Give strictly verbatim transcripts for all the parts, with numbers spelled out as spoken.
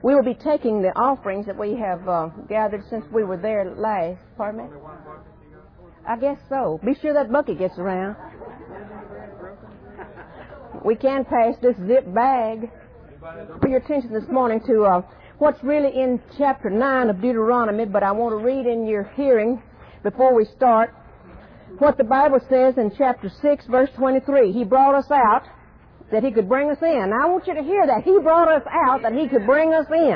We will be taking the offerings that we have uh, gathered since we were there last. Pardon me? I guess so. Be sure that bucket gets around. We can pass this zip bag. Pay your attention this morning to uh, what's really in chapter nine of Deuteronomy, but I want to read in your hearing before we start what the Bible says in chapter six, verse twenty-three. He brought us out that He could bring us in. Now I want you to hear that. He brought us out that He could bring us in.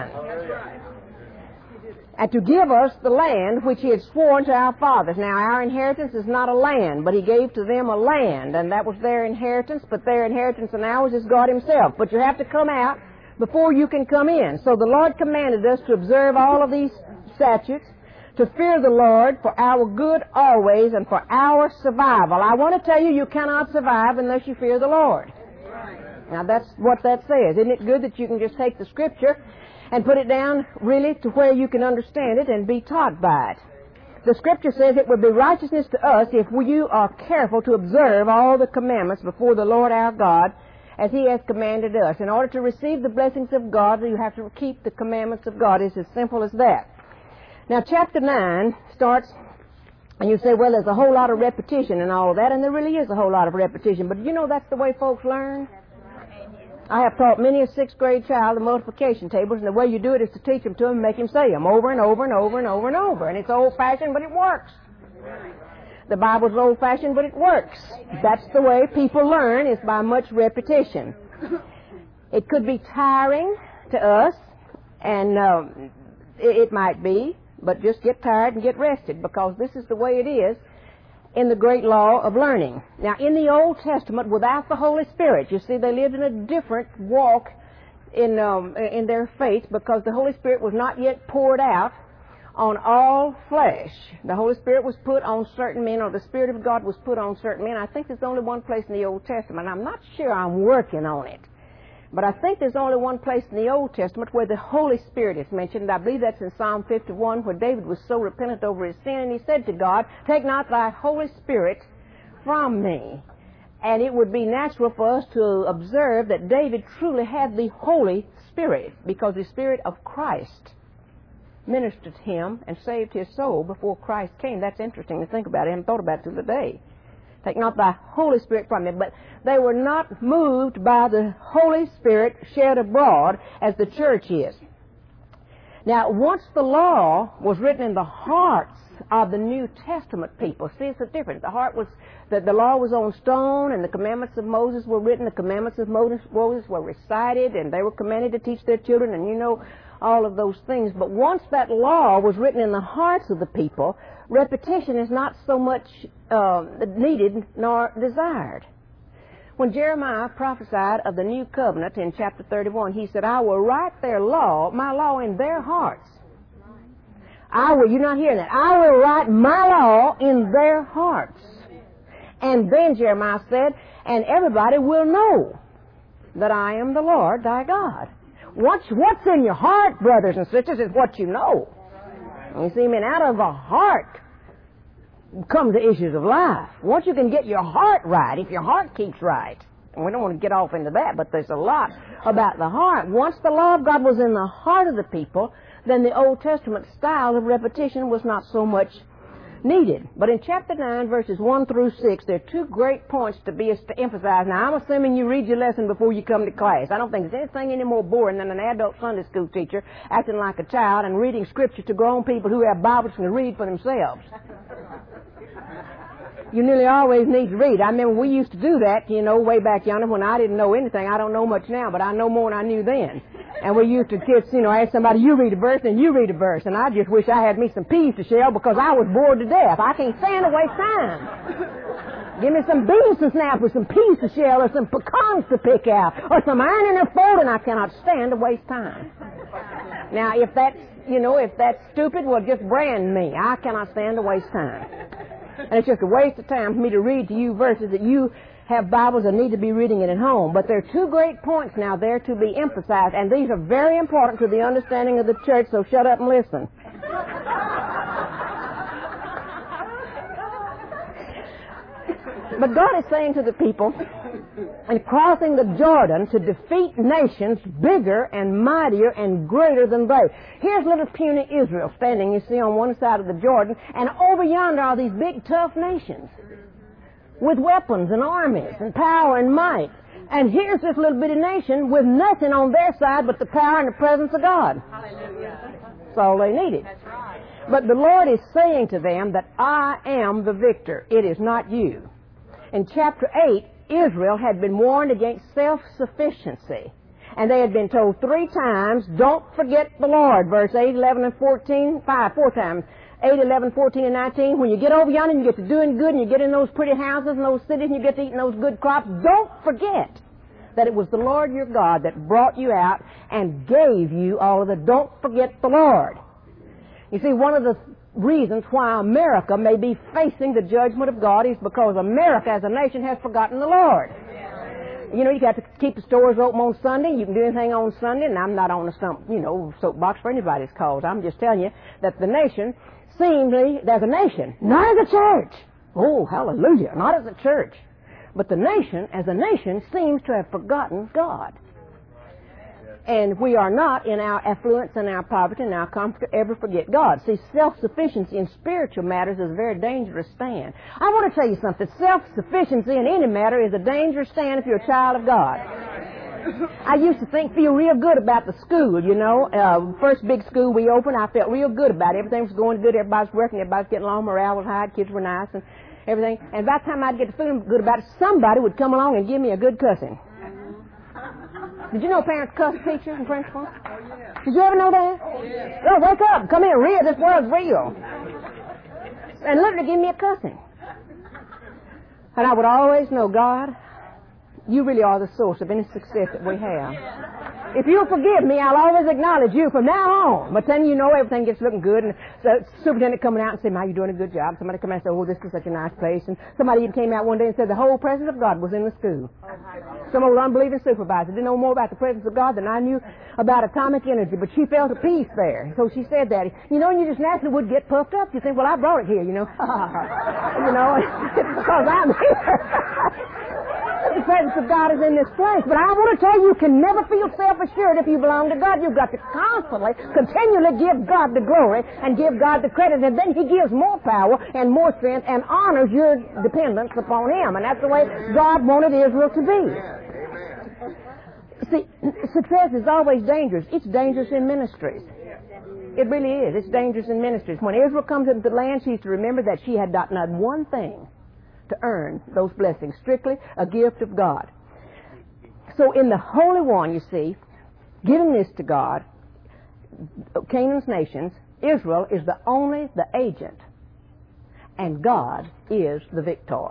And to give us the land which He had sworn to our fathers. Now our inheritance is not a land, but He gave to them a land, and that was their inheritance, but their inheritance and ours is God Himself. But you have to come out before you can come in. So the Lord commanded us to observe all of these statutes, to fear the Lord for our good always and for our survival. I want to tell you, you cannot survive unless you fear the Lord. Now that's what that says. Isn't it good that you can just take the Scripture and put it down really to where you can understand it and be taught by it? The Scripture says it would be righteousness to us if you are careful to observe all the commandments before the Lord our God as He has commanded us. In order to receive the blessings of God, you have to keep the commandments of God. It's as simple as that. Now chapter nine starts, and you say, well, there's a whole lot of repetition and all of that, and there really is a whole lot of repetition. But you know that's the way folks learn? I have taught many a sixth grade child the multiplication tables, and the way you do it is to teach them to them and make him say them over and over and over and over and over. And it's old-fashioned, but it works. The Bible's old-fashioned, but it works. That's the way people learn, is by much repetition. It could be tiring to us, and um, it, it might be, but just get tired and get rested, because this is the way it is in the great law of learning. Now, in the Old Testament, without the Holy Spirit, you see, they lived in a different walk in um, in their faith, because the Holy Spirit was not yet poured out on all flesh. The Holy Spirit was put on certain men, or the Spirit of God was put on certain men. I think there's only one place in the Old Testament. I'm not sure. I'm working on it. But I think there's only one place in the Old Testament where the Holy Spirit is mentioned. I believe that's in Psalm fifty-one, where David was so repentant over his sin, and he said to God, "Take not thy Holy Spirit from me." And it would be natural for us to observe that David truly had the Holy Spirit, because the Spirit of Christ ministered to him and saved his soul before Christ came. That's interesting to think about. I haven't thought about it till today. Take not thy Holy Spirit from me. But they were not moved by the Holy Spirit shed abroad as the church is. Now, once the law was written in the hearts of the New Testament people, see, it's a difference. The heart was, that the law was on stone, and the commandments of Moses were written. The commandments of Moses were recited, and they were commanded to teach their children, and you know all of those things. But once that law was written in the hearts of the people, repetition is not so much uh, needed nor desired. When Jeremiah prophesied of the new covenant in chapter thirty-one, he said, "I will write their law, my law, in their hearts." I will, you're not hearing that. I will write my law in their hearts. And then Jeremiah said, and everybody will know that I am the Lord thy God. What's, what's in your heart, brothers and sisters, is what you know. You see, I mean, out of the heart come the issues of life. Once you can get your heart right, if your heart keeps right, and we don't want to get off into that, but there's a lot about the heart. Once the law of God was in the heart of the people, then the Old Testament style of repetition was not so much needed. But in chapter nine, verses one through six, there are two great points to be to emphasize. Now, I'm assuming you read your lesson before you come to class. I don't think there's anything any more boring than an adult Sunday school teacher acting like a child and reading scripture to grown people who have Bibles and can read for themselves. You nearly always need to read. I remember we used to do that, you know, way back yonder when I didn't know anything. I don't know much now, but I know more than I knew then. And we used to kids, you know, ask somebody, you read a verse, and you read a verse. And I just wish I had me some peas to shell, because I was bored to death. I can't stand to waste time. Give me some beans to snap with some peas to shell, or some pecans to pick out, or some iron in a fold, and I cannot stand to waste time. Now, if that's, you know, if that's stupid, well, just brand me. I cannot stand to waste time. And it's just a waste of time for me to read to you verses that you have Bibles and need to be reading it at home. But there are two great points now there to be emphasized, and these are very important to the understanding of the church, so shut up and listen. But God is saying to the people, and crossing the Jordan to defeat nations bigger and mightier and greater than they. Here's little puny Israel standing, you see, on one side of the Jordan, and over yonder are these big tough nations with weapons and armies and power and might. And here's this little bitty nation with nothing on their side but the power and the presence of God. Hallelujah. That's all they needed. That's right. But the Lord is saying to them that I am the victor. It is not you. In chapter eight, Israel had been warned against self-sufficiency. And they had been told three times, don't forget the Lord. Verse eight, eleven, and fourteen, five, four times. eight, eleven, fourteen, and nineteen. When you get over yonder and you get to doing good and you get in those pretty houses and those cities and you get to eating those good crops, don't forget that it was the Lord your God that brought you out and gave you all of the, don't forget the Lord. You see, one of the reasons why America may be facing the judgment of God is because America as a nation has forgotten the Lord. You know, you got to keep the stores open on Sunday. You can do anything on Sunday, and I'm not on a stump, you know, soapbox for anybody's cause. I'm just telling you that the nation seemingly, there's a nation, not as a church. Oh, hallelujah, not as a church. But the nation, as a nation, seems to have forgotten God. And we are not, in our affluence and our poverty and our comfort, to ever forget God. See, self-sufficiency in spiritual matters is a very dangerous stand. I want to tell you something. Self-sufficiency in any matter is a dangerous stand if you're a child of God. I used to think, feel real good about the school, you know. Uh, first big school we opened, I felt real good about it. Everything was going good. Everybody was working. Everybody was getting along. Morale was high. Kids were nice and everything. And by the time I'd get to feeling good about it, somebody would come along and give me a good cussing. Did you know parents cuss teachers and principals? Oh, yeah. Did you ever know that? Oh, yeah. Oh, wake up. Come here. Real. This world's real. And literally give me a cussing. And I would always know, God, you really are the source of any success that we have. If you'll forgive me, I'll always acknowledge you from now on. But then, you know, everything gets looking good. And the superintendent coming out and saying, "Ma, you're doing a good job." Somebody come out and say, "Oh, this is such a nice place." And somebody even came out one day and said the whole presence of God was in the school. Some old unbelieving supervisor didn't know more about the presence of God than I knew about atomic energy. But she felt a peace there. So she said that. You know, and you just naturally would get puffed up. You think, well, I brought it here, you know. You know, it's because I'm here. The presence of God is in this place. But I want to tell you, you can never feel self-assured if you belong to God. You've got to constantly, continually give God the glory and give God the credit. And then He gives more power and more strength and honors your dependence upon Him. And that's the way God wanted Israel to be. See, success is always dangerous. It's dangerous in ministries. It really is. It's dangerous in ministries. When Israel comes into the land, she's to remember that she had not done one thing to earn those blessings, strictly a gift of God. So in the Holy One, you see, giving this to God, Canaan's nations, Israel is the only the agent, and God is the victor.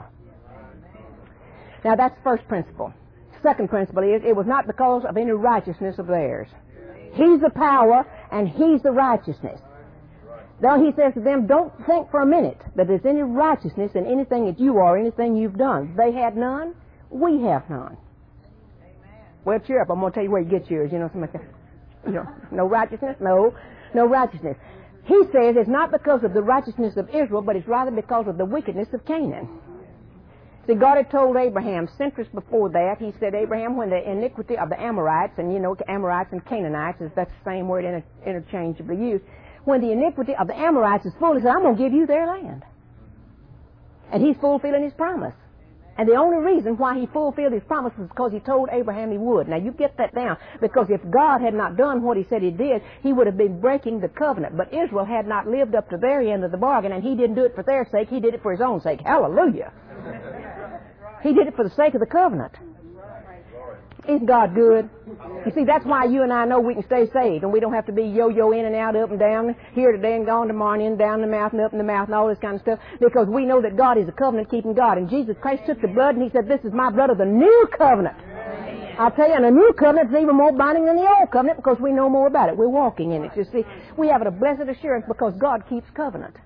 Now that's first principle. Second principle is it was not because of any righteousness of theirs. He's the power and He's the righteousness. Now He says to them, don't think for a minute that there's any righteousness in anything that you are, anything you've done. They had none. We have none. Amen. Well, cheer up. I'm going to tell you where you get yours. You know, something like that. You know, no righteousness? No. No righteousness. He says it's not because of the righteousness of Israel, but it's rather because of the wickedness of Canaan. See, God had told Abraham, centuries before that, He said, Abraham, when the iniquity of the Amorites, and you know, Amorites and Canaanites, is that's the same word inter- interchangeably used, when the iniquity of the Amorites is full, He said, I'm going to give you their land. And He's fulfilling His promise. And the only reason why He fulfilled His promise was because He told Abraham He would. Now, you get that down. Because if God had not done what He said He did, He would have been breaking the covenant. But Israel had not lived up to their end of the bargain, and He didn't do it for their sake. He did it for His own sake. Hallelujah. He did it for the sake of the covenant. Isn't God good? You see, that's why you and I know we can stay saved, and we don't have to be yo-yo in and out, up and down, here today and gone tomorrow, in, down the mouth and up in the mouth and all this kind of stuff, because we know that God is a covenant-keeping God. And Jesus Christ took the blood and He said, this is my blood of the new covenant. I'll tell you, and the new covenant is even more binding than the old covenant because we know more about it. We're walking in it. You see, we have a blessed assurance because God keeps covenant.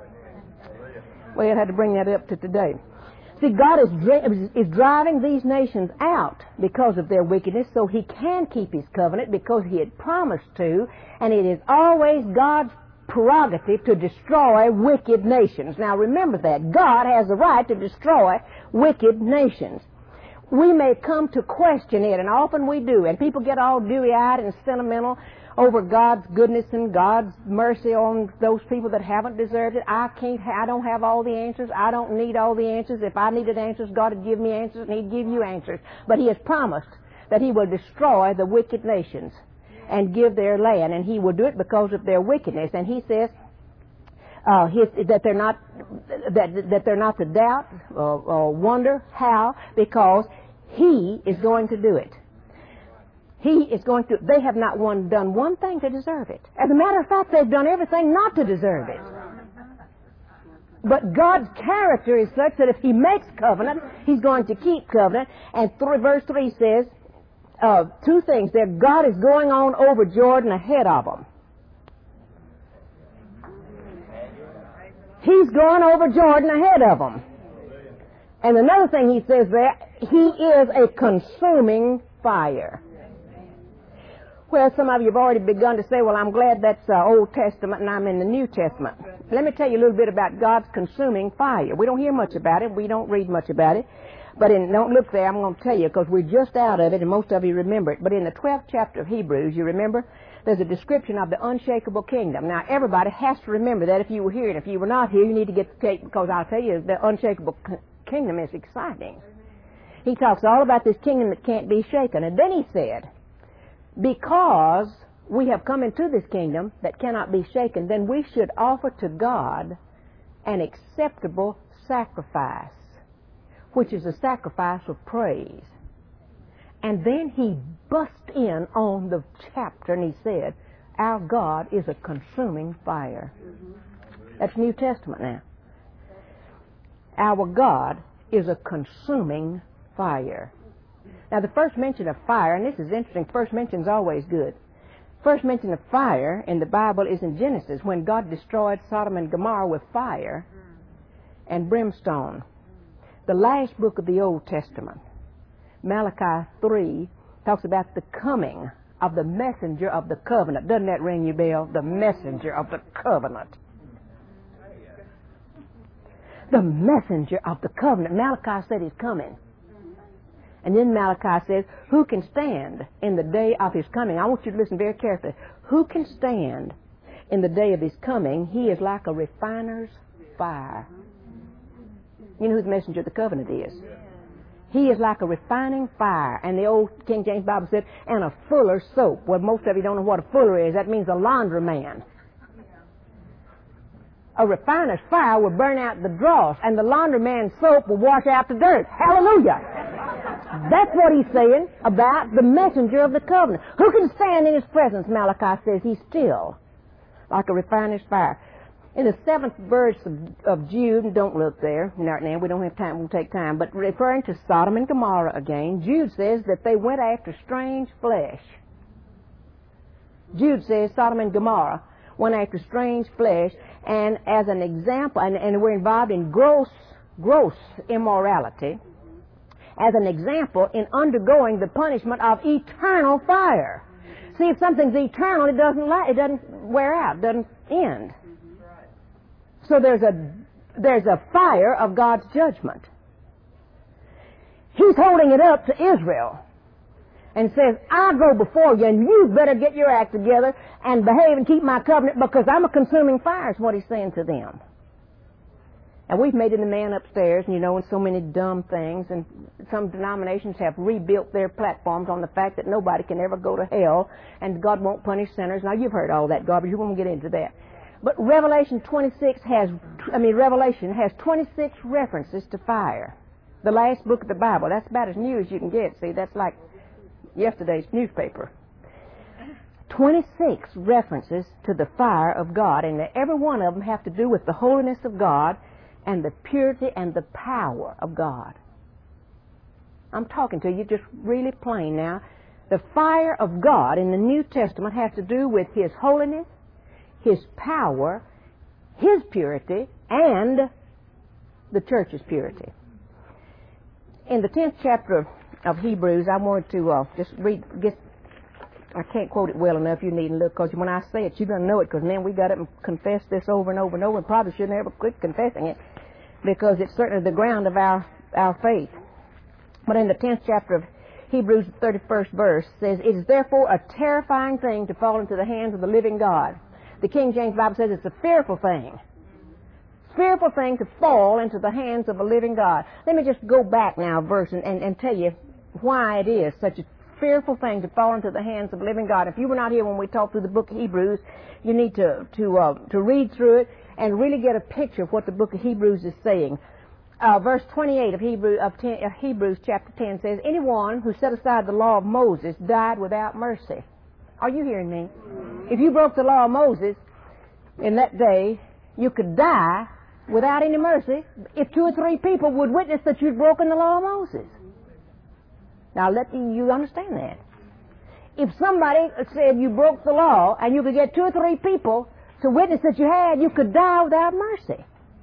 Well, I had to bring that up to today. See, God is, is driving these nations out because of their wickedness, so He can keep His covenant because He had promised to, and it is always God's prerogative to destroy wicked nations. Now remember that. God has the right to destroy wicked nations. we may come to question it, and often we do, and people get all dewy-eyed and sentimental over God's goodness and God's mercy on those people that haven't deserved it. I can't, I don't have all the answers. I don't need all the answers. If I needed answers, God would give me answers, and He'd give you answers. But He has promised that He will destroy the wicked nations and give their land, and He will do it because of their wickedness. And He says uh, his, that they're not that that they're not to doubt or, or wonder how, because He is going to do it. He is going to, they have not one done one thing to deserve it. As a matter of fact, they've done everything not to deserve it. But God's character is such that if He makes covenant, He's going to keep covenant. And th- verse three says uh, two things there. God is going on over Jordan ahead of them. He's going over Jordan ahead of them. And another thing He says there, He is a consuming fire. Well, some of you have already begun to say, well, I'm glad that's uh, Old Testament and I'm in the New Testament. Let me tell you a little bit about God's consuming fire. We don't hear much about it. We don't read much about it. But in, don't look there. I'm going to tell you because we're just out of it and most of you remember it. But in the twelfth chapter of Hebrews, you remember, there's a description of the unshakable kingdom. Now, everybody has to remember that if you were here. And if you were not here, you need to get the tape because I'll tell you the unshakable kingdom is exciting. He talks all about this kingdom that can't be shaken. And then he said, because we have come into this kingdom that cannot be shaken, then we should offer to God an acceptable sacrifice, which is a sacrifice of praise. And then he bust in on the chapter and he said, our God is a consuming fire. That's New Testament now. Our God is a consuming fire. Now, the first mention of fire, and this is interesting, first mention is always good. First mention of fire in the Bible is in Genesis, when God destroyed Sodom and Gomorrah with fire and brimstone. The last book of the Old Testament, Malachi three, talks about the coming of the messenger of the covenant. Doesn't that ring your bell? The messenger of the covenant. The messenger of the covenant. Malachi said He's coming. And then Malachi says, who can stand in the day of His coming? I want you to listen very carefully. Who can stand in the day of His coming? He is like a refiner's fire. You know who the messenger of the covenant is. He is like a refining fire. And the old King James Bible said, and a fuller's soap. Well, most of you don't know what a fuller is. That means a laundryman. A refiner's fire will burn out the dross, and the laundryman's soap will wash out the dirt. Hallelujah! That's what he's saying about the messenger of the covenant. Who can stand in His presence? Malachi says He's still like a refiner's fire. In the seventh verse of, of Jude, don't look there right now, we don't have time, we'll take time, but referring to Sodom and Gomorrah again, Jude says that they went after strange flesh. Jude says Sodom and Gomorrah went after strange flesh, and as an example, and, and were involved in gross, gross immorality, as an example in undergoing the punishment of eternal fire. See, if something's eternal, it doesn't la- it doesn't wear out, doesn't end. So there's a there's a fire of God's judgment. He's holding it up to Israel and says, I'll go before you, and you better get your act together and behave and keep my covenant because I'm a consuming fire, is what He's saying to them. And we've made it a man upstairs, and you know, in so many dumb things, and some denominations have rebuilt their platforms on the fact that nobody can ever go to hell, and God won't punish sinners. Now, you've heard all that garbage. You won't get into that. But Revelation twenty-six has, I mean, Revelation has twenty-six references to fire. The last book of the Bible. That's about as new as you can get. See, that's like yesterday's newspaper. twenty-six references to the fire of God, and every one of them have to do with the holiness of God and the purity and the power of God. I'm talking to you just really plain now. The fire of God in the New Testament has to do with His holiness, His power, His purity, and the church's purity. In the tenth chapter of, of Hebrews, I wanted to uh, just read, get, I can't quote it well enough, you needn't look, because when I say it, you're going to know it, because then we got up and confessed this over and over and over, and probably shouldn't ever quit confessing it, because it's certainly the ground of our, our faith. But in the tenth chapter of Hebrews, the thirty-first verse says, "It is therefore a terrifying thing to fall into the hands of the living God." The King James Bible says it's a fearful thing. Fearful thing to fall into the hands of a living God. Let me just go back now a verse and, and, and tell you why it is such a fearful thing to fall into the hands of a living God. If you were not here when we talked through the book of Hebrews, you need to to uh, to read through it and really get a picture of what the book of Hebrews is saying. Uh, verse twenty-eight of, Hebrew, of, ten, of Hebrews chapter ten says, "Anyone who set aside the law of Moses died without mercy." Are you hearing me? If you broke the law of Moses in that day, you could die without any mercy if two or three people would witness that you'd broken the law of Moses. Now let you understand that. If somebody said you broke the law and you could get two or three people to witness that you had, you could die without mercy.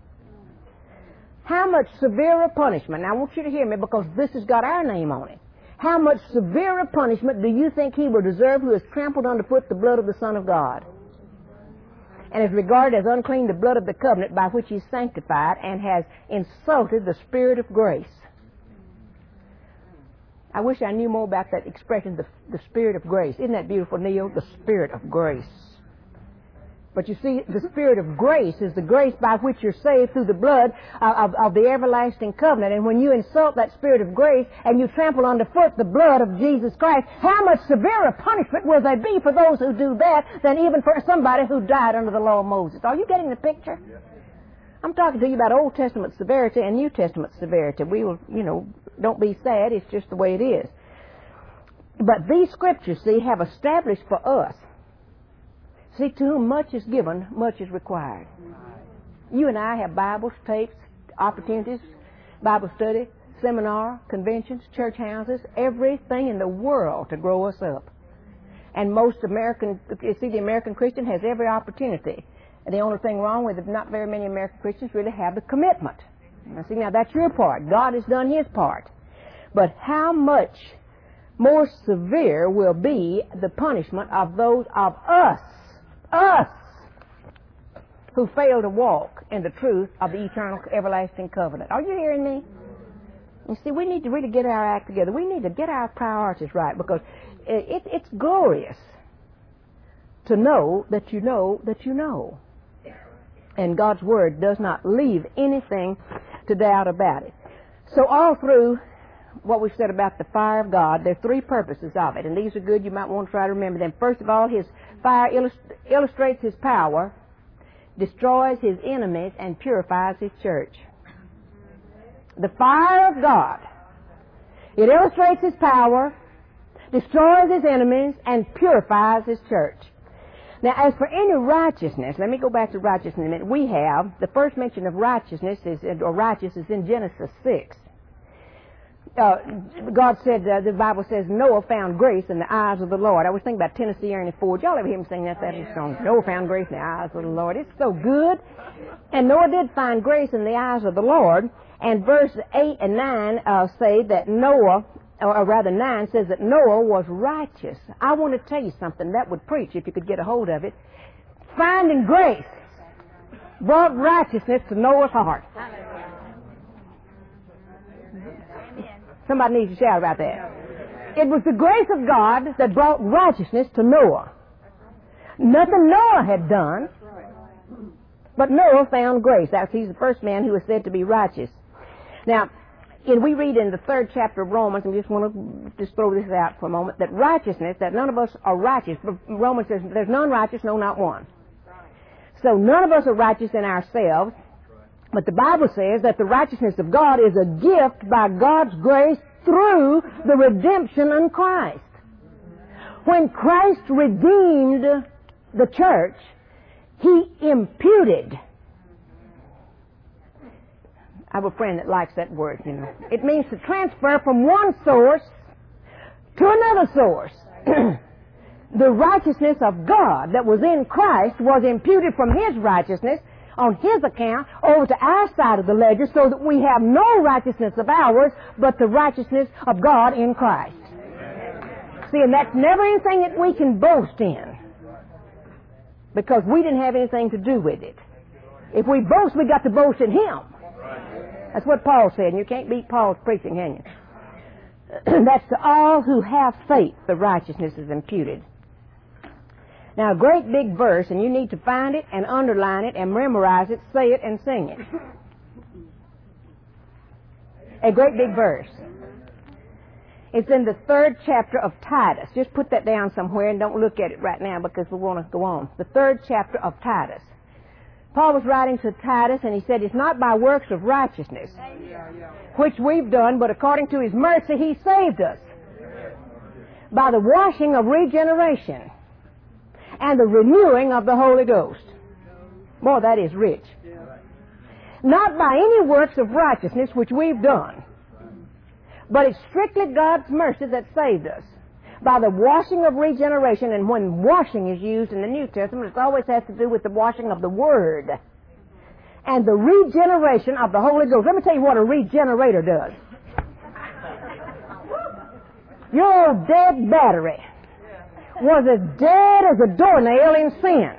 How much severer punishment, now I want you to hear me because this has got our name on it. How much severer punishment do you think he will deserve who has trampled underfoot the blood of the Son of God, and is regarded as unclean the blood of the covenant by which he is sanctified, and has insulted the Spirit of grace? I wish I knew more about that expression, the, the Spirit of grace. Isn't that beautiful, Neil? The Spirit of grace. But you see, the Spirit of grace is the grace by which you're saved through the blood of, of, of the everlasting covenant. And when you insult that Spirit of grace and you trample underfoot the blood of Jesus Christ, how much severer punishment will there be for those who do that than even for somebody who died under the law of Moses? Are you getting the picture? I'm talking to you about Old Testament severity and New Testament severity. We will, you know, don't be sad. It's just the way it is. But these scriptures, see, have established for us, see, to whom much is given, much is required. You and I have Bibles, tapes, opportunities, Bible study, seminar, conventions, church houses, everything in the world to grow us up. And most American, you see, the American Christian has every opportunity. And the only thing wrong with it, not very many American Christians really have the commitment. Now, see, now that's your part. God has done His part. But how much more severe will be the punishment of those of us, us, who fail to walk in the truth of the eternal everlasting covenant? Are you hearing me? You see, we need to really get our act together. We need to get our priorities right, because it, it's glorious to know that you know that you know. And God's Word does not leave anything to doubt about it. So all through what we've said about the fire of God, there are three purposes of it, and these are good. You might want to try to remember them. First of all, His fire illust- illustrates His power, destroys His enemies, and purifies His church. The fire of God. It illustrates His power, destroys His enemies, and purifies His church. Now, as for any righteousness, let me go back to righteousness in a minute. We have, the first mention of righteousness, is, or righteous, is in Genesis six. Uh, God said, uh, the Bible says, Noah found grace in the eyes of the Lord. I was thinking about Tennessee Ernie Ford. Y'all ever hear him sing that, that song? Noah found grace in the eyes of the Lord. It's so good. And Noah did find grace in the eyes of the Lord. And verse eight and nine uh, say that Noah, or rather nine, says that Noah was righteous. I want to tell you something that would preach if you could get a hold of it. Finding grace brought righteousness to Noah's heart. Somebody needs to shout about that. It was the grace of God that brought righteousness to Noah. Nothing Noah had done, but Noah found grace. That's, he's the first man who was said to be righteous. Now, and we read in the third chapter of Romans, and we just want to just throw this out for a moment, that righteousness, that none of us are righteous. But Romans says there's none righteous, no, not one. So none of us are righteous in ourselves, but the Bible says that the righteousness of God is a gift by God's grace through the redemption in Christ. When Christ redeemed the church, He imputed. I have a friend that likes that word, you know. It means to transfer from one source to another source. The righteousness of God that was in Christ was imputed from His righteousness on His account over to our side of the ledger, so that we have no righteousness of ours but the righteousness of God in Christ. See, and that's never anything that we can boast in, because we didn't have anything to do with it. If we boast, we got to boast in Him. That's what Paul said, and you can't beat Paul's preaching, can you? That's to all who have faith, the righteousness is imputed. Now, a great big verse, and you need to find it and underline it and memorize it, say it and sing it. A great big verse. It's in the third chapter of Titus. Just put that down somewhere and don't look at it right now because we want to go on. The third chapter of Titus. Paul was writing to Titus and he said, it's not by works of righteousness, which we've done, but according to His mercy He saved us by the washing of regeneration and the renewing of the Holy Ghost. Boy, that is rich. Not by any works of righteousness which we've done, but it's strictly God's mercy that saved us by the washing of regeneration. And when washing is used in the New Testament, it always has to do with the washing of the Word and the regeneration of the Holy Ghost. Let me tell you what a regenerator does. Your old dead battery was as dead as a doornail in sin.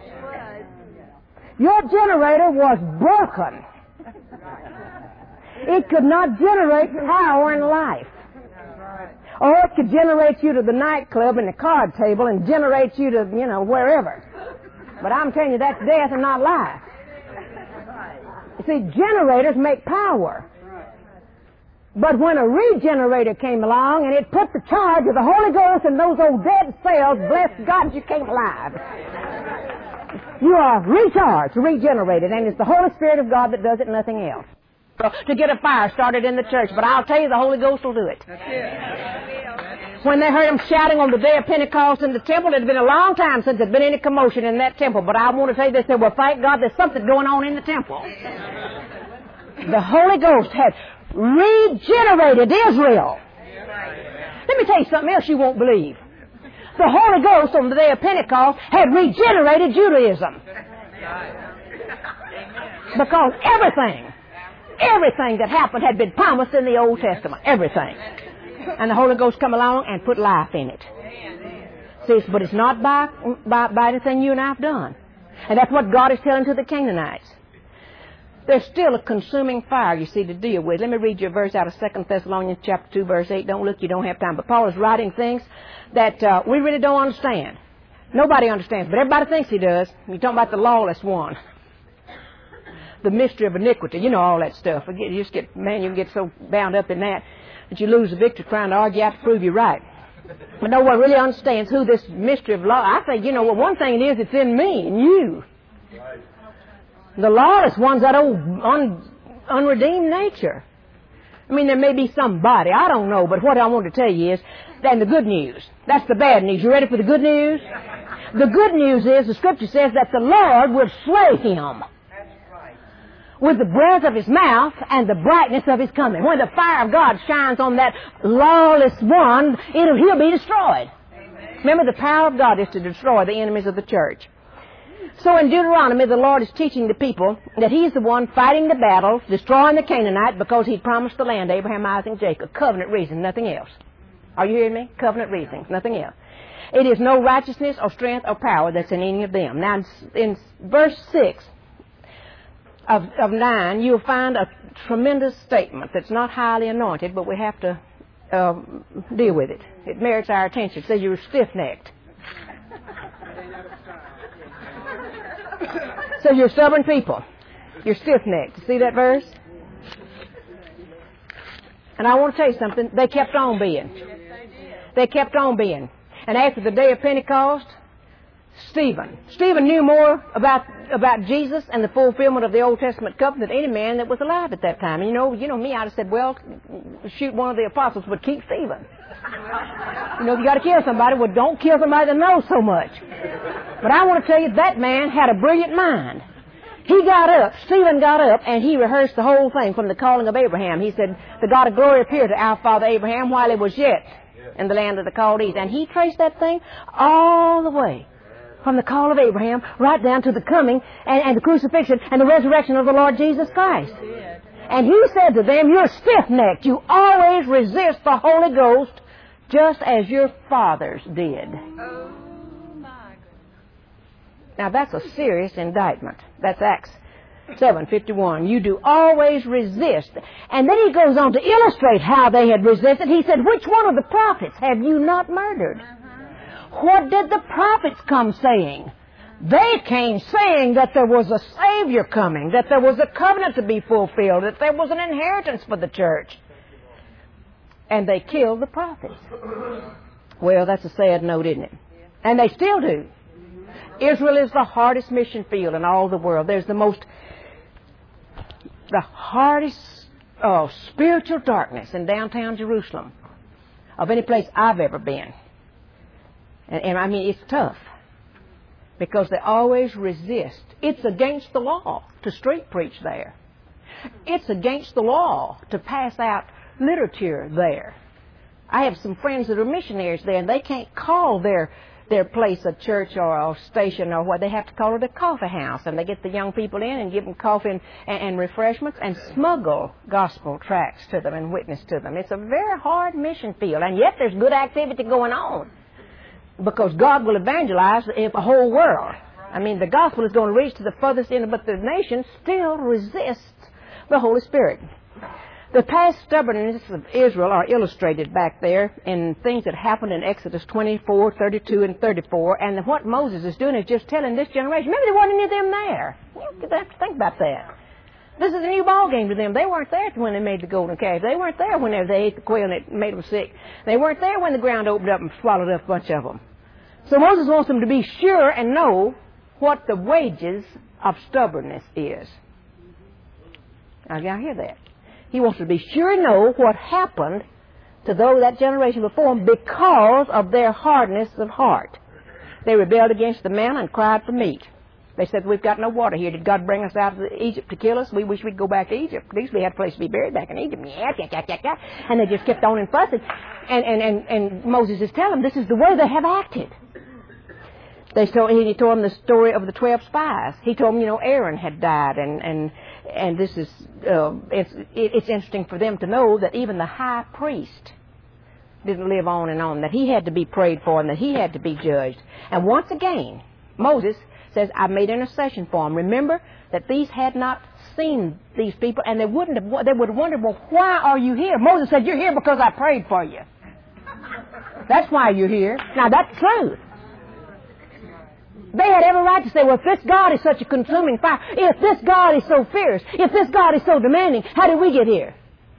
Your generator was broken. It could not generate power and life. Or it could generate you to the nightclub and the card table and generate you to, you know, wherever. But I'm telling you, that's death and not life. You see, generators make power. But when a regenerator came along and it put the charge of the Holy Ghost in those old dead cells, bless God, you came alive. You are recharged, regenerated, and it's the Holy Spirit of God that does it, nothing else. To get a fire started in the church, but I'll tell you, the Holy Ghost will do it. That's it. When they heard them shouting on the day of Pentecost in the temple, it had been a long time since there'd been any commotion in that temple, but I want to tell you, they said, well, thank God there's something going on in the temple. The Holy Ghost had regenerated Israel. Let me tell you something else you won't believe. The Holy Ghost on the day of Pentecost had regenerated Judaism. Because everything Everything that happened had been promised in the Old Testament. Everything. And the Holy Ghost come along and put life in it. See, but it's not by, by, by anything you and I have done. And that's what God is telling to the Canaanites. There's still a consuming fire, you see, to deal with. Let me read you a verse out of Second Thessalonians chapter two, verse eight. Don't look, you don't have time. But Paul is writing things that uh, we really don't understand. Nobody understands, but everybody thinks he does. You're talking about the lawless one. The mystery of iniquity, you know all that stuff. You just get, man, you get so bound up in that that you lose the victory trying to argue out to prove you're right. But no one really understands who this mystery of law. I think, you know, well, one thing it is, it's in me and you. The lawless one's that old un, unredeemed nature. I mean, there may be somebody, I don't know, but what I want to tell you is, then the good news. That's the bad news. You ready for the good news? The good news is, the Scripture says that the Lord will slay him with the breath of His mouth and the brightness of His coming. When the fire of God shines on that lawless one, it'll, he'll be destroyed. Amen. Remember, the power of God is to destroy the enemies of the church. So in Deuteronomy, the Lord is teaching the people that He's the one fighting the battles, destroying the Canaanite, because He promised the land to Abraham, Isaac, and Jacob. Covenant reason, nothing else. Are you hearing me? Covenant reasons, nothing else. It is no righteousness or strength or power that's in any of them. Now, in verse six, Of, of nine, you'll find a tremendous statement that's not highly anointed, but we have to uh, deal with it. It merits our attention. It says you're stiff-necked. So you're stubborn people. You're stiff-necked. See that verse? And I want to tell you something. They kept on being. They kept on being. And after the day of Pentecost, Stephen. Stephen knew more about about Jesus and the fulfillment of the Old Testament covenant than any man that was alive at that time. And you know, you know me, I'd have said, well, shoot one of the apostles, but keep Stephen. You know, if you got to kill somebody, well, don't kill somebody that knows so much. But I want to tell you, that man had a brilliant mind. He got up, Stephen got up, and he rehearsed the whole thing from the calling of Abraham. He said, the God of glory appeared to our father Abraham while he was yet in the land of the Chaldees. And he traced that thing all the way from the call of Abraham right down to the coming and, and the crucifixion and the resurrection of the Lord Jesus Christ. And he said to them, you're stiff-necked. You always resist the Holy Ghost just as your fathers did. Now, that's a serious indictment. That's Acts seven fifty-one. You do always resist. And then he goes on to illustrate how they had resisted. He said, which one of the prophets have you not murdered? What did the prophets come saying? They came saying that there was a Savior coming, that there was a covenant to be fulfilled, that there was an inheritance for the church. And they killed the prophets. Well, that's a sad note, isn't it? And they still do. Israel is the hardest mission field in all the world. There's the most, the hardest oh, spiritual darkness in downtown Jerusalem of any place I've ever been. And, and I mean, it's tough. Because they always resist. It's against the law to street preach there. It's against the law to pass out literature there. I have some friends that are missionaries there, and they can't call their their place a church or a station or what. They have to call it a coffee house, and they get the young people in and give them coffee and, and, and refreshments and smuggle gospel tracts to them and witness to them. It's a very hard mission field, and yet there's good activity going on. Because God will evangelize the whole world. I mean, the gospel is going to reach to the furthest end, but the nation still resists the Holy Spirit. The past stubbornness of Israel are illustrated back there in things that happened in Exodus twenty-four, thirty-two, and thirty-four. And what Moses is doing is just telling this generation, remember there wasn't any of them there. You have to think about that. This is a new ball game to them. They weren't there when they made the golden calf. They weren't there when they ate the quail and it made them sick. They weren't there when the ground opened up and swallowed up a bunch of them. So Moses wants them to be sure and know what the wages of stubbornness is. Now, y'all hear that? He wants to be sure and know what happened to those that generation before them because of their hardness of heart. They rebelled against the manna and cried for meat. They said, we've got no water here. Did God bring us out of Egypt to kill us? We wish we'd go back to Egypt. At least we had a place to be buried back in Egypt. Yeah, yeah, yeah, yeah, yeah. And they just kept on and fussing. And, and, and, and Moses is telling them this is the way they have acted. They told, he told them the story of the twelve spies. He told them, you know, Aaron had died. And, and, and this is, uh, it's, it's interesting for them to know that even the high priest didn't live on and on, that he had to be prayed for and that he had to be judged. And once again, Moses says, I made intercession for them. Remember that these had not seen these people, and they wouldn't have, they would have wondered, well, why are you here? Moses said, you're here because I prayed for you. That's why you're here. Now, that's truth. They had every right to say, well, if this God is such a consuming fire, if this God is so fierce, if this God is so demanding, how did we get here?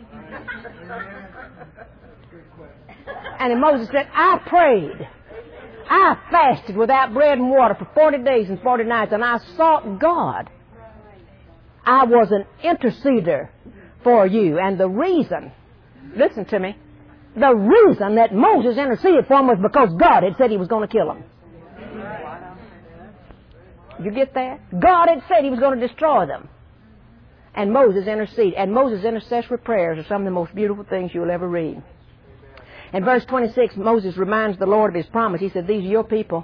And then Moses said, I prayed. I fasted without bread and water for forty days and forty nights, and I sought God. I was an interceder for you. And the reason, listen to me, the reason that Moses interceded for him was because God had said he was going to kill him. You get that? God had said he was going to destroy them. And Moses interceded. And Moses' intercessory prayers are some of the most beautiful things you'll ever read. In verse twenty-six, Moses reminds the Lord of his promise. He said, these are your people.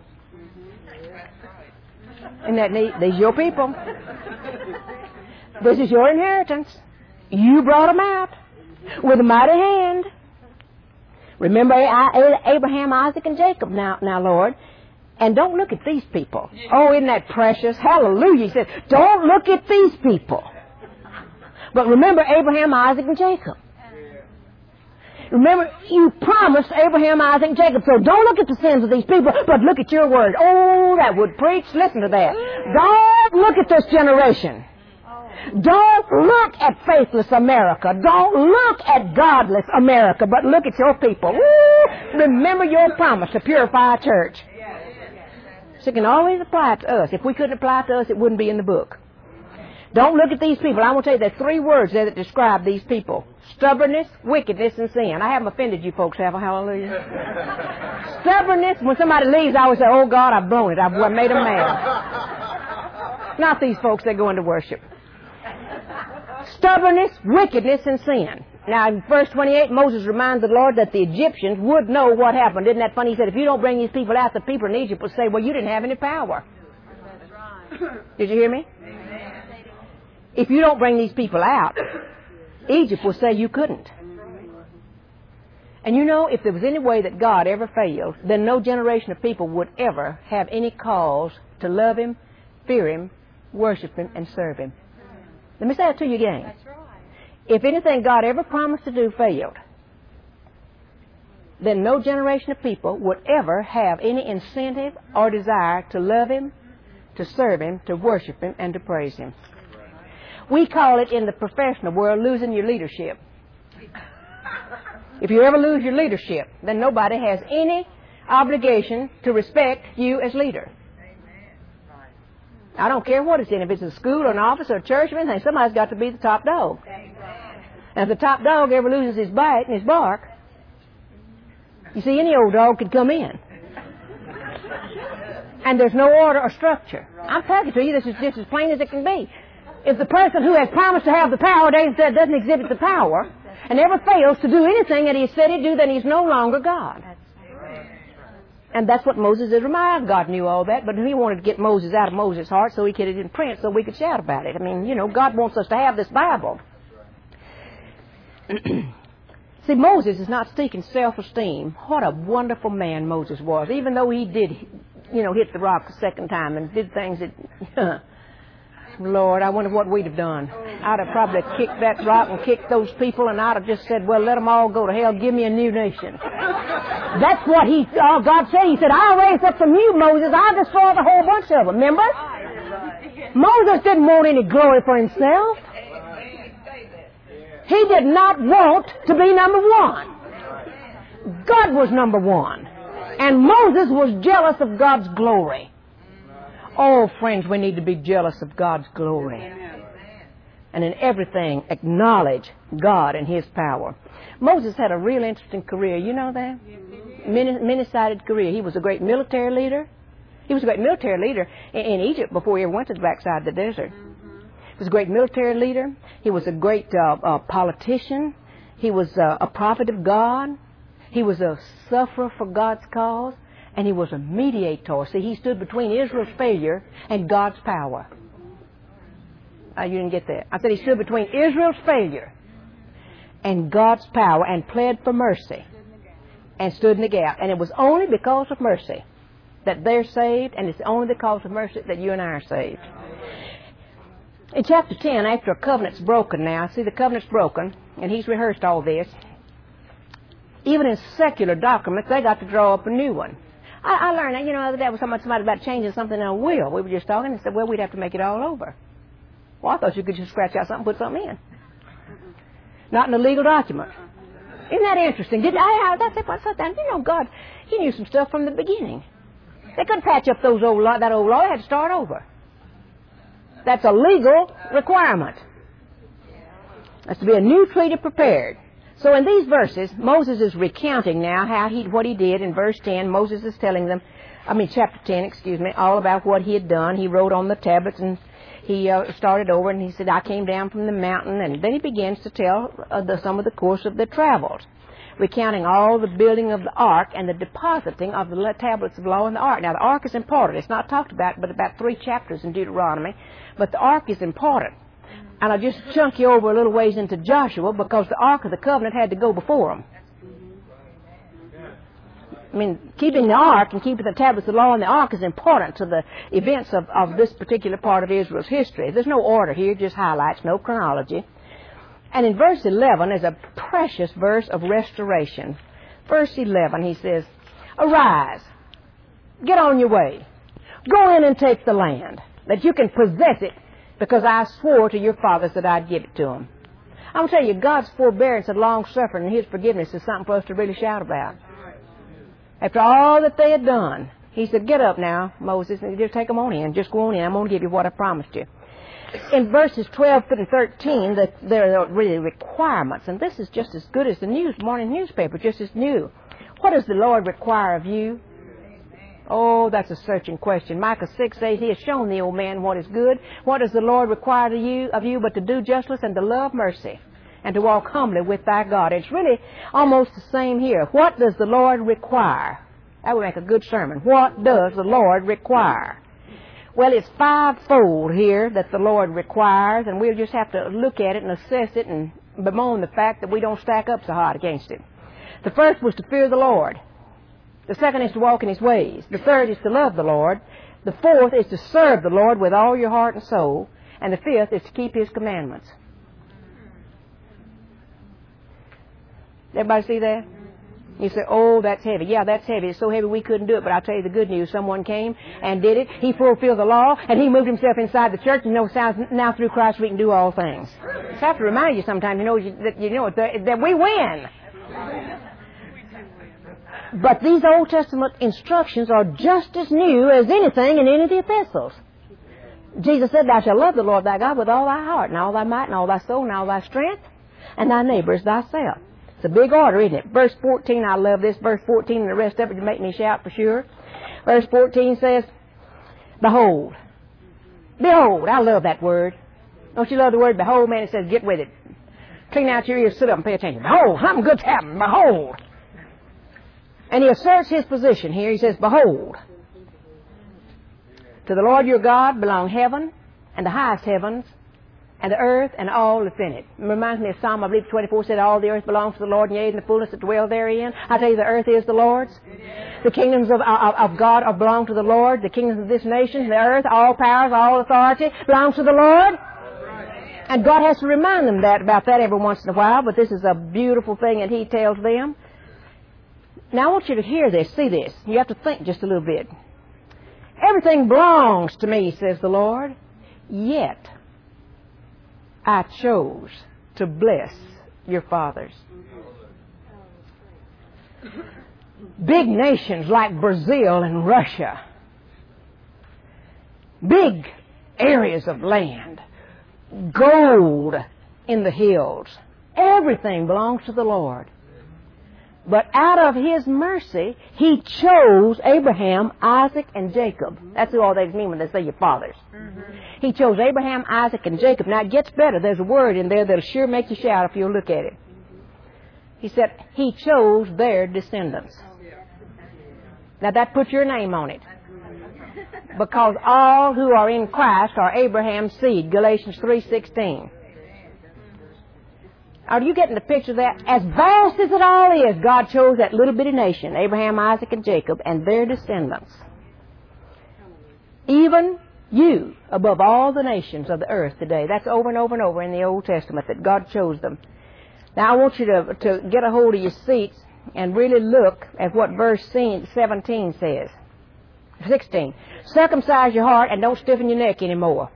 Isn't that neat? These are your people. This is your inheritance. You brought them out with a mighty hand. Remember Abraham, Isaac, and Jacob now, now, Lord. And don't look at these people. Oh, isn't that precious? Hallelujah. He said, don't look at these people. But remember Abraham, Isaac, and Jacob. Remember, you promised Abraham, Isaac, and Jacob. So don't look at the sins of these people, but look at your word. Oh, that would preach. Listen to that. Don't look at this generation. Don't look at faithless America. Don't look at godless America, but look at your people. Woo! Remember your promise to purify a church. So it can always apply to us. If we couldn't apply to us, it wouldn't be in the book. Don't look at these people. I want to tell you there's three words there that describe these people. Stubbornness, wickedness, and sin. I haven't offended you folks, have I? Hallelujah. Stubbornness, when somebody leaves, I always say, oh, God, I've blown it. I've made them mad. Not these folks that go into worship. Stubbornness, wickedness, and sin. Now, in verse twenty-eight, Moses reminds the Lord that the Egyptians would know what happened. Isn't that funny? He said, if you don't bring these people out, the people in Egypt will say, well, you didn't have any power. That's right. Did you hear me? Amen. If you don't bring these people out, Egypt will say you couldn't. And you know, if there was any way that God ever failed, then no generation of people would ever have any cause to love Him, fear Him, worship Him, and serve Him. Let me say it to you again. That's right. If anything God ever promised to do failed, then no generation of people would ever have any incentive or desire to love Him, to serve Him, to worship Him, and to praise Him. We call it in the professional world losing your leadership. If you ever lose your leadership, then nobody has any obligation to respect you as leader. I don't care what it's in, if it's a school or an office or a church or anything, somebody's got to be the top dog. And if the top dog ever loses his bite and his bark, you see, any old dog could come in. And there's no order or structure. I'm talking to you, this is just as plain as it can be. If the person who has promised to have the power doesn't exhibit the power and ever fails to do anything that he said he'd do, then he's no longer God. And that's what Moses is reminded. God knew all that, but he wanted to get Moses out of Moses' heart so he could get it in print so we could shout about it. I mean, you know, God wants us to have this Bible. See, Moses is not seeking self-esteem. What a wonderful man Moses was, even though he did, you know, hit the rock the second time and did things that... Lord, I wonder what we'd have done. I'd have probably kicked that rock and kicked those people, and I'd have just said, well, let them all go to hell. Give me a new nation. That's what he, oh, God said. He said, I'll raise up some new Moses. I'll destroy the whole bunch of them. Remember? Moses didn't want any glory for himself. He did not want to be number one. God was number one. And Moses was jealous of God's glory. Oh, friends, we need to be jealous of God's glory. And in everything, acknowledge God and His power. Moses had a real interesting career. You know that? Many, many-sided career. He was a great military leader. He was a great military leader in, in Egypt before he ever went to the backside of the desert. He was a great military leader. He was a great uh, uh, politician. He was uh, a prophet of God. He was a sufferer for God's cause. And he was a mediator. See, he stood between Israel's failure and God's power. Uh, you didn't get that. I said he stood between Israel's failure and God's power and pled for mercy and stood in the gap. And it was only because of mercy that they're saved, and it's only because of mercy that you and I are saved. In chapter ten, after a covenant's broken now, see, the covenant's broken, and he's rehearsed all this. Even in secular documents, they got to draw up a new one. I, I learned that, you know, the other day I was talking about somebody about changing something in a will. We were just talking and said, well, we'd have to make it all over. Well, I thought you could just scratch out something and put something in. Not in a legal document. Isn't that interesting? Did I, I that's it, what's that? You know, God, He knew some stuff from the beginning. They couldn't patch up those old law, that old law. They had to start over. That's a legal requirement. That's to be a new treaty prepared. So in these verses, Moses is recounting now how he, what he did. In verse ten, Moses is telling them, I mean chapter ten, excuse me, all about what he had done. He wrote on the tablets, and he uh, started over, and he said, I came down from the mountain. And then he begins to tell uh, the, some of the course of their travels, recounting all the building of the ark and the depositing of the tablets of law in the ark. Now, the ark is important. It's not talked about but about three chapters in Deuteronomy, but the ark is important. And I'll just chunk you over a little ways into Joshua, because the Ark of the Covenant had to go before them. I mean, keeping the Ark and keeping the tablets of the law in the Ark is important to the events of, of this particular part of Israel's history. There's no order here, just highlights, no chronology. And in verse eleven is a precious verse of restoration. Verse eleven, he says, Arise, get on your way, go in and take the land, that you can possess it, because I swore to your fathers that I'd give it to them. I'm going to tell you, God's forbearance and long-suffering and His forgiveness is something for us to really shout about. After all that they had done, He said, get up now, Moses, and just take them on in. Just go on in. I'm going to give you what I promised you. In verses twelve and thirteen, the, there are really requirements, and this is just as good as the news, morning newspaper, just as new. What does the Lord require of you? Oh, that's a searching question. Micah six says, He has shown the old man what is good. What does the Lord require of you, of you but to do justice and to love mercy and to walk humbly with thy God? It's really almost the same here. What does the Lord require? That would make a good sermon. What does the Lord require? Well, it's fivefold here that the Lord requires, and we'll just have to look at it and assess it and bemoan the fact that we don't stack up so hard against it. The first was to fear the Lord. The second is to walk in His ways. The third is to love the Lord. The fourth is to serve the Lord with all your heart and soul. And the fifth is to keep His commandments. Everybody see that? You say, oh, that's heavy. Yeah, that's heavy. It's so heavy we couldn't do it. But I'll tell you the good news. Someone came and did it. He fulfilled the law, and He moved Himself inside the church. And you know, now through Christ we can do all things. I just have to remind you sometimes, you know, that, you know, that, that we win. But these Old Testament instructions are just as new as anything in any of the epistles. Jesus said, thou shalt love the Lord thy God with all thy heart, and all thy might, and all thy soul, and all thy strength, and thy neighbor as thyself. It's a big order, isn't it? Verse fourteen, I love this. Verse fourteen and the rest of it to make me shout for sure. Verse fourteen says, behold. Behold. I love that word. Don't you love the word behold, man? It says, get with it. Clean out your ears, sit up and pay attention. Behold, something good's happening. Behold. And He asserts His position here. He says, behold. To the Lord your God belong heaven and the highest heavens, and the earth and all that's in it. It reminds me of Psalm, I believe, twenty-four said, all the earth belongs to the Lord, and yea, and the fullness that dwell therein. I tell you, the earth is the Lord's. The kingdoms of, of, of God are belong to the Lord. The kingdoms of this nation, the earth, all powers, all authority belongs to the Lord. And God has to remind them that about that every once in a while, but this is a beautiful thing that He tells them. Now I want you to hear this, see this. You have to think just a little bit. Everything belongs to me, says the Lord, yet I chose to bless your fathers. Big nations like Brazil and Russia, big areas of land, gold in the hills, everything belongs to the Lord. But out of His mercy, He chose Abraham, Isaac, and Jacob. That's who all they mean when they say your fathers. Mm-hmm. He chose Abraham, Isaac, and Jacob. Now it gets better. There's a word in there that'll sure make you shout if you'll look at it. He said He chose their descendants. Now that puts your name on it. Because all who are in Christ are Abraham's seed. Galatians three sixteen. Are you getting the picture of that? As vast as it all is, God chose that little bitty nation, Abraham, Isaac, and Jacob, and their descendants. Even you, above all the nations of the earth today. That's over and over and over in the Old Testament, that God chose them. Now I want you to, to get a hold of your seats and really look at what verse seventeen says. sixteen. Circumcise your heart and don't stiffen your neck anymore.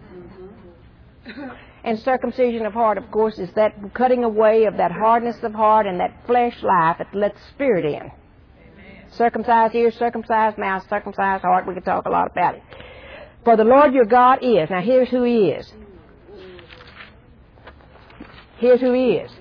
And circumcision of heart, of course, is that cutting away of that hardness of heart and that flesh life that lets the Spirit in. Amen. Circumcised ears, circumcised mouth, circumcised heart. We could talk a lot about it. For the Lord your God is. Now here's who He is. Here's who He is.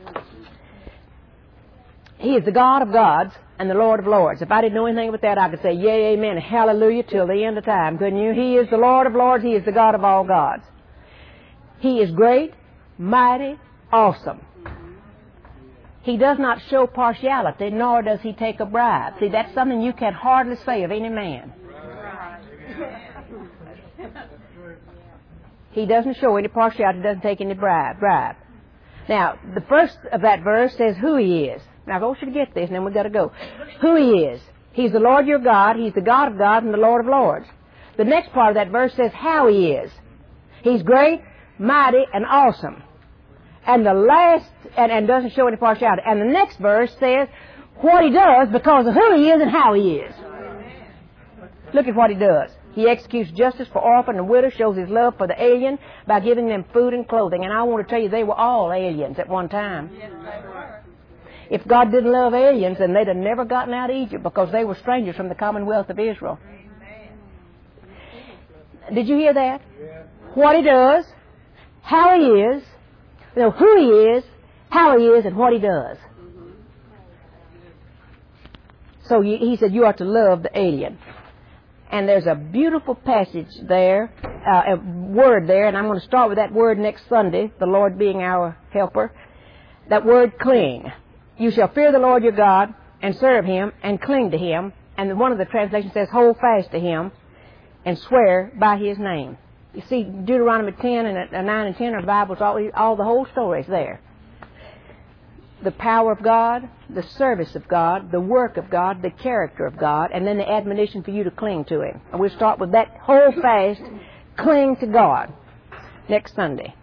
He is the God of gods and the Lord of lords. If I didn't know anything about that, I could say yea, amen, and hallelujah till the end of time, couldn't you? He is the Lord of lords. He is the God of all gods. He is great, mighty, awesome. He does not show partiality, nor does He take a bribe. See, that's something you can hardly say of any man. He doesn't show any partiality, doesn't take any bribe. bribe. Now, the first of that verse says who He is. Now, I want you to get this, and then we've got to go. Who He is. He's the Lord your God. He's the God of gods and the Lord of lords. The next part of that verse says how He is. He's great, mighty, and awesome. And the last, and, and doesn't show any partiality. And the next verse says what He does because of who He is and how He is. Look at what He does. He executes justice for orphan and widow, shows His love for the alien by giving them food and clothing. And I want to tell you, they were all aliens at one time. Yes, they were. If God didn't love aliens, then they'd have never gotten out of Egypt because they were strangers from the commonwealth of Israel. Amen. Did you hear that? Yeah. What He does, how He is, you know, who He is, how He is, and what He does. So he, he said you are to love the alien. And there's a beautiful passage there, uh, a word there, and I'm going to start with that word next Sunday, the Lord being our helper. That word cling. You shall fear the Lord your God and serve Him and cling to Him. And one of the translations says hold fast to Him and swear by His name. You see, Deuteronomy ten and uh, nine and ten are Bibles, all, all the whole story is there. The power of God, the service of God, the work of God, the character of God, and then the admonition for you to cling to Him. And we'll start with that hold fast, cling to God. next Sunday.